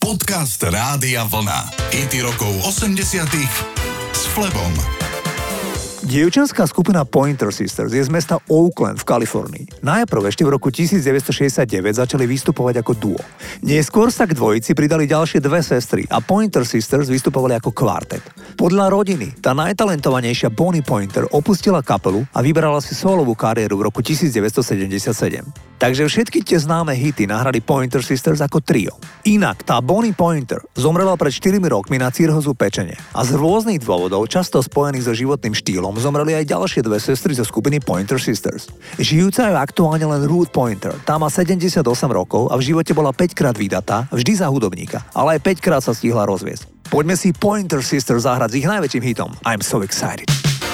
Podcast Rádia Vlna. Hity rokov 80-tych s Flebom. Dievčenská skupina Pointer Sisters je z mesta Oakland v Kalifornii. Najprv ešte v roku 1969 začali vystupovať ako duo. Neskôr sa k dvojici pridali ďalšie dve sestry a Pointer Sisters vystupovali ako kvartet. Podľa rodiny, tá najtalentovanejšia Bonnie Pointer opustila kapelu a vybrala si solovú kariéru v roku 1977. Takže všetky tie známe hity nahrali Pointer Sisters ako trio. Inak tá Bonnie Pointer zomrela pred 4 rokmi na cirhózu pečene a z rôznych dôvodov, často spojených so životným štýlom, zomreli aj ďalšie dve sestry zo skupiny Pointer Sisters. Žijúca je aktuálne len Ruth Pointer. Tá má 78 rokov a v živote bola 5-krát vydatá, vždy za hudobníka, ale aj 5-krát sa stihla rozviesť. Poďme si Pointer Sisters zahrať s ich najväčším hitom I'm So Excited.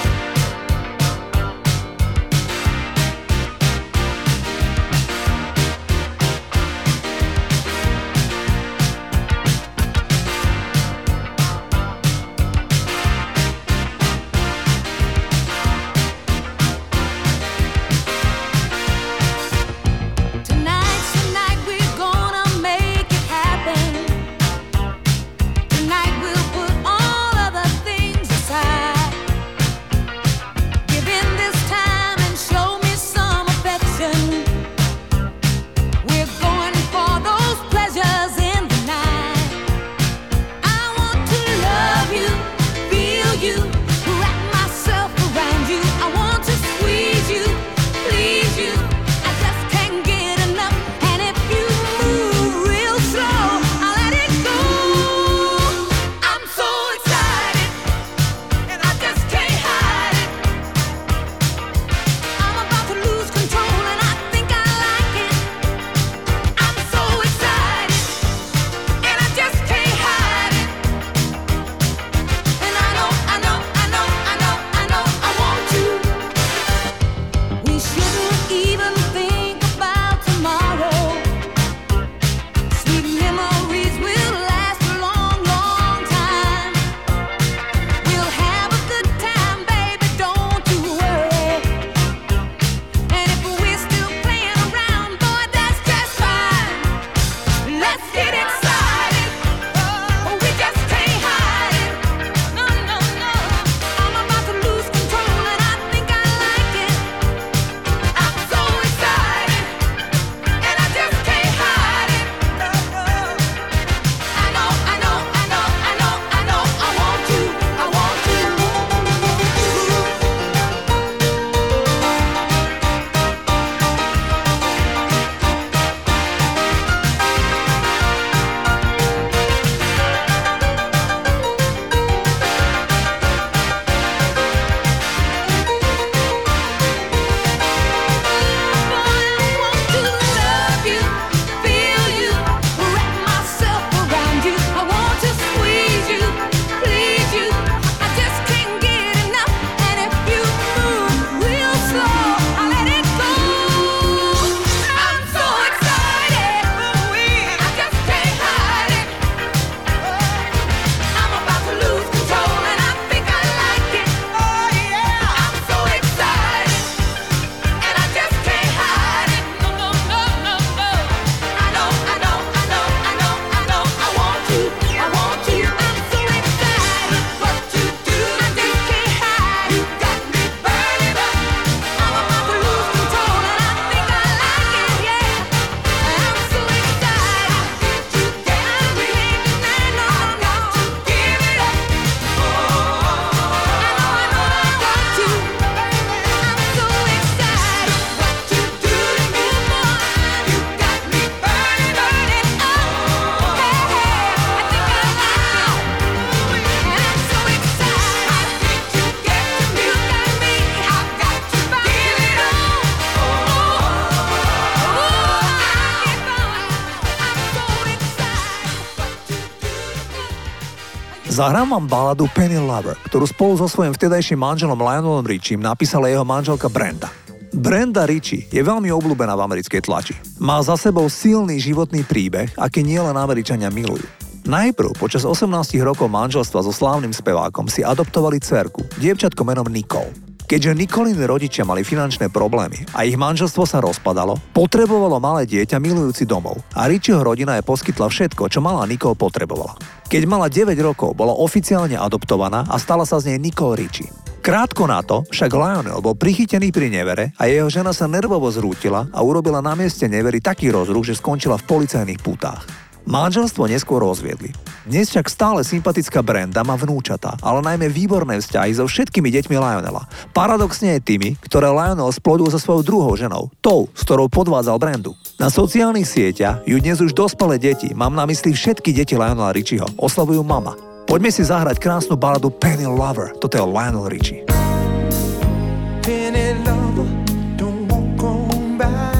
Zahrám vám baladu Penny Lover, ktorú spolu so svojím vtedajším manželom Lionelom Richiem napísala jeho manželka Brenda. Brenda Ritchie je veľmi obľúbená v americkej tlači. Má za sebou silný životný príbeh, aký nielen Američania milujú. Najprv počas 18 rokov manželstva so slávnym spevákom si adoptovali dcerku, dievčatko menom Nicole. Keďže Nicoliny rodičia mali finančné problémy a ich manželstvo sa rozpadalo, potrebovalo malé dieťa milujúci domov a Richieho rodina jej poskytla všetko, čo malá Nicole potrebovala. Keď mala 9 rokov, bola oficiálne adoptovaná a stala sa z nej Nicole Richie. Krátko na to však Lionel bol prichytený pri nevere a jeho žena sa nervovo zrútila a urobila na mieste nevery taký rozruch, že skončila v policajných pútach. Manželstvo neskôr rozviedli. Dnes však stále sympatická Brenda má vnúčatá, ale najmä výborné vzťahy so všetkými deťmi Lionela. Paradoxne aj tými, ktoré Lionel splodil so svojou druhou ženou, tou, s ktorou podvádzal Brendu. Na sociálnych sieťach ju dnes už dospelé deti, mám na mysli všetky deti Lionela Richieho, oslavujú mama. Poďme si zahrať krásnu baladu Penny Lover. Toto je Lionel Richie. Penny lover, don't walk on by.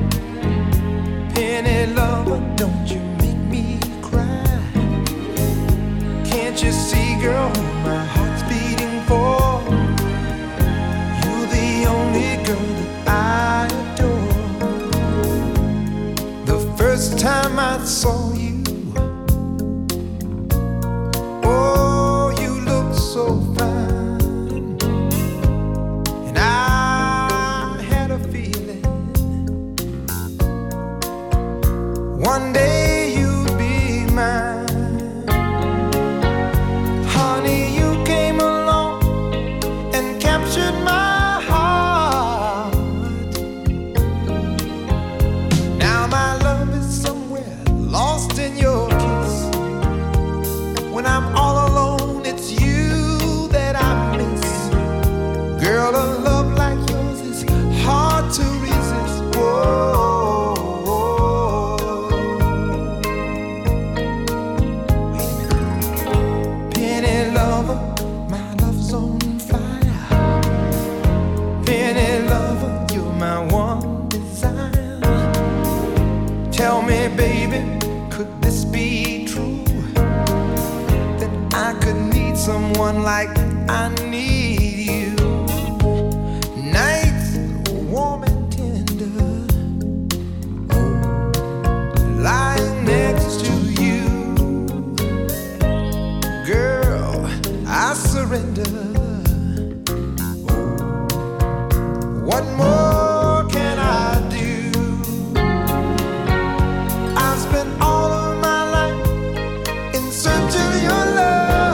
Penny lover, don't you make me cry. Can't you see, girl, who my heart's beating for? You're the only girl that I adore. The first time I saw you, oh, you look so fine, and I had a feeling one day you'd be mine. Honey, you came along and captured my heart. Now my love is somewhere lost in your kiss. When I'm all alone, it's you that I miss. Girl, a love like yours is hard to resist. Whoa. Wait a minute. Penny lover, my love's on fire. Penny lover, you're my one desire. Tell me, baby, could this be true? I could need someone like I need you. Nights warm and tender, lying next to you. Girl, I surrender. What more can I do? I've spent all of my life in search of your love.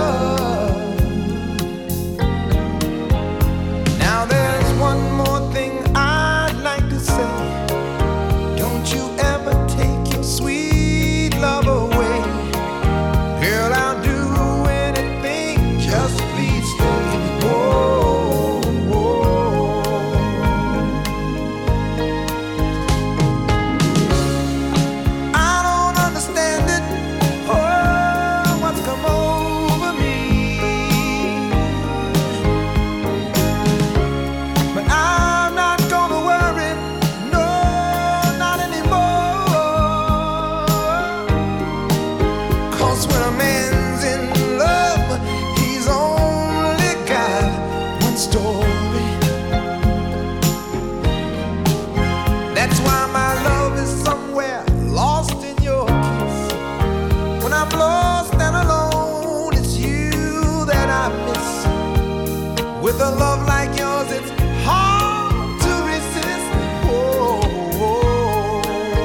With a love like yours, it's hard to resist. Oh, oh.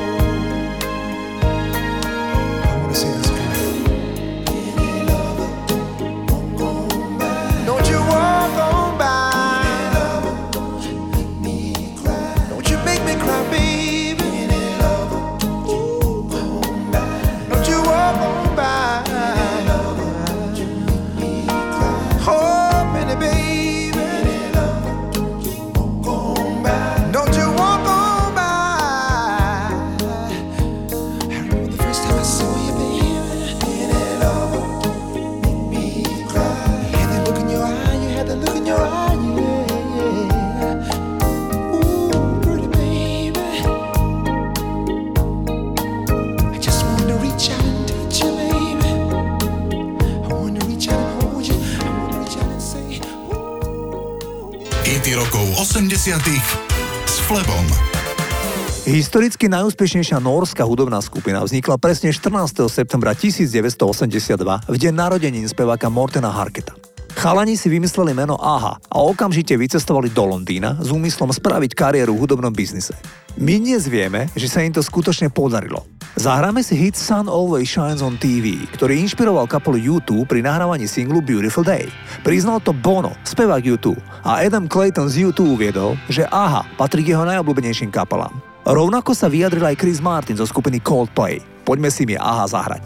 I want to say this again. Any lover, don't go by. Don't you walk on by. Any lover, don't you make me cry. Don't you make me cry, baby. Any lover, don't you walk on by. Don't you walk on by. Any lover, don't you make me cry. Oh, Penny, baby. Rokov 80. s Flebom. Historicky najúspešnejšia nórska hudobná skupina vznikla presne 14. septembra 1982 v deň narodenín speváka Mortena Harketa. Chalani si vymysleli meno AHA a okamžite vycestovali do Londýna s úmyslom spraviť kariéru v hudobnom biznise. My dnes vieme, že sa im to skutočne podarilo. Zahráme si hit Sun Always Shines on TV, ktorý inšpiroval kapelu U2 pri nahrávaní singlu Beautiful Day. Priznal to Bono, spevák U2, a Adam Clayton z U2 uviedol, že AHA patrí k jeho najobľúbenejším kapelám. Rovnako sa vyjadril aj Chris Martin zo skupiny Coldplay. Poďme si mi AHA zahrať.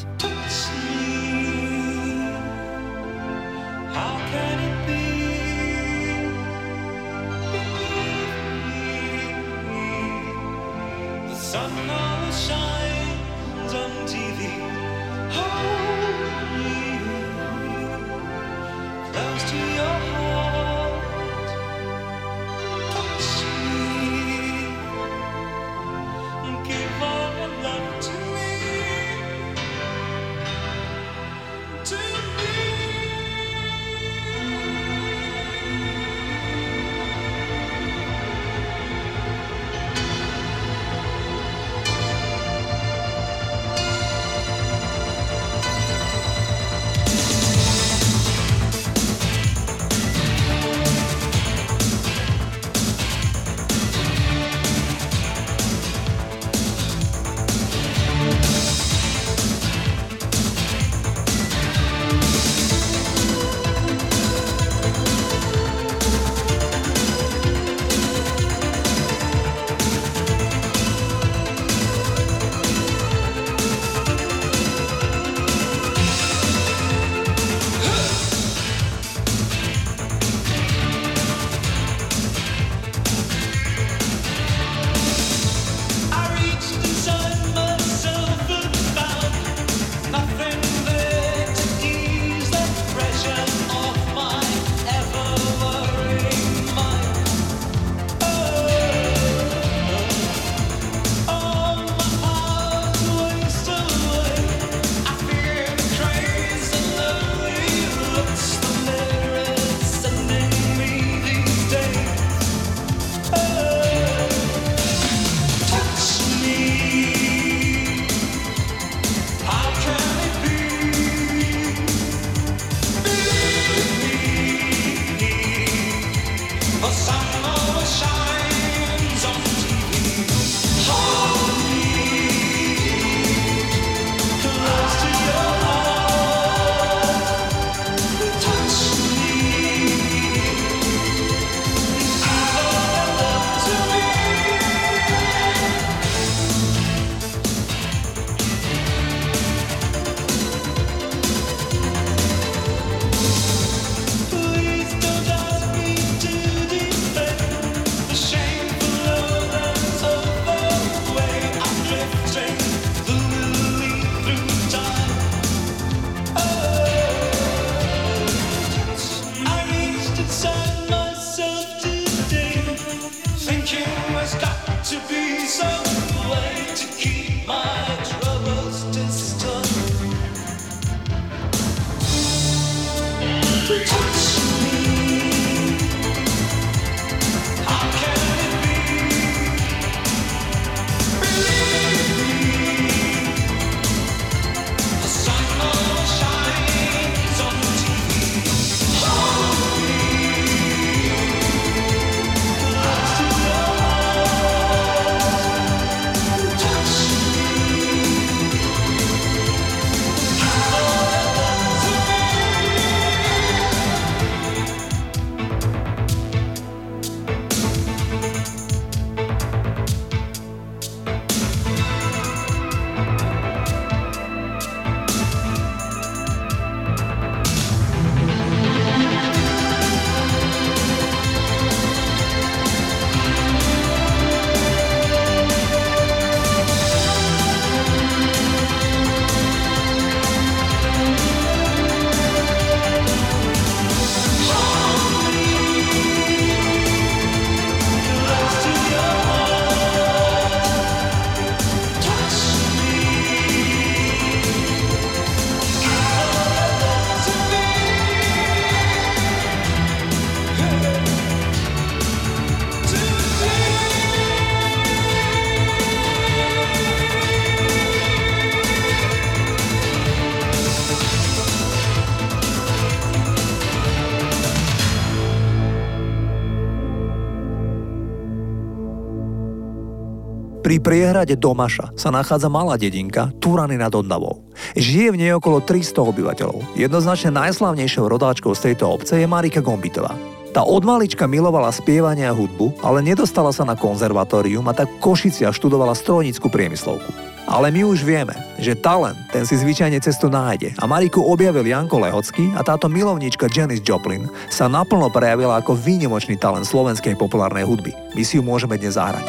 Pri priehrade Domaša sa nachádza malá dedinka Turany nad Ondavou. Žije v nej okolo 300 obyvateľov. Jednoznačne najslávnejšou rodáčkou z tejto obce je Marika Gombitová. Tá od malička milovala spievanie a hudbu, ale nedostala sa na konzervatórium a tak v Košiciach študovala strojnícku priemyslovku. Ale my už vieme, že talent, ten si zvyčajne cestu nájde a Mariku objavil Janko Lehocký a táto milovníčka Janis Joplin sa naplno prejavila ako výnimočný talent slovenskej populárnej hudby. My si ju môžeme dnes zahrať.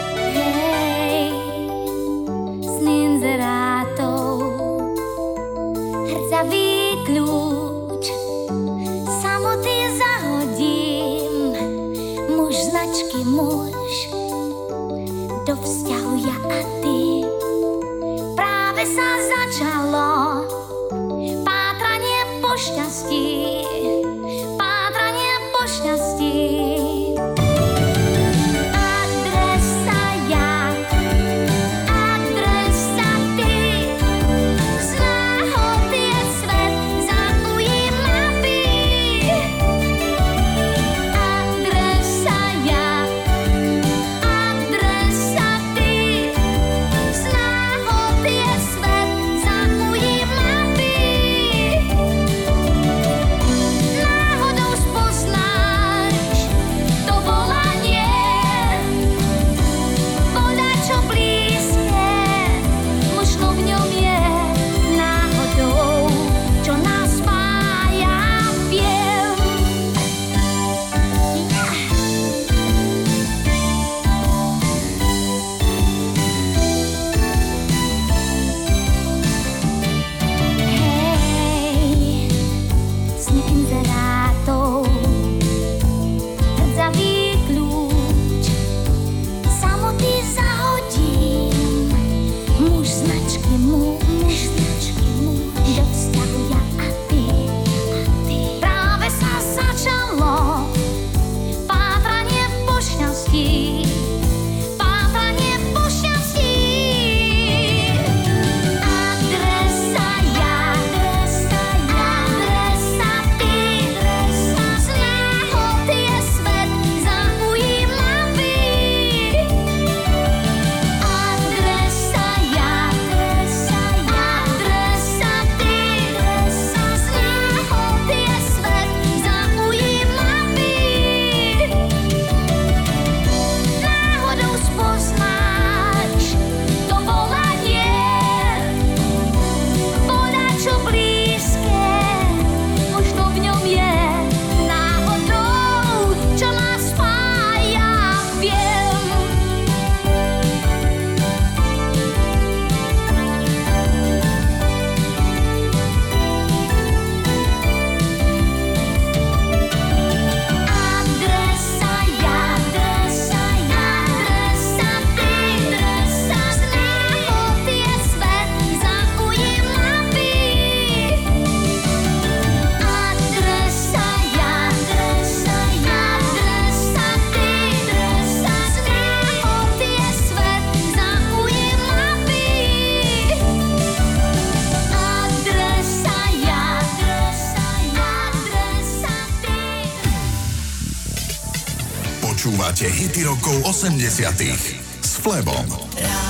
Kľúč, samoty zahodím, muž značky muž, do vzťahu ja a ty. Práve sa začalo pátranie po šťastí, pátranie po šťastí. Počúvate hity rokov 80 s Flebom.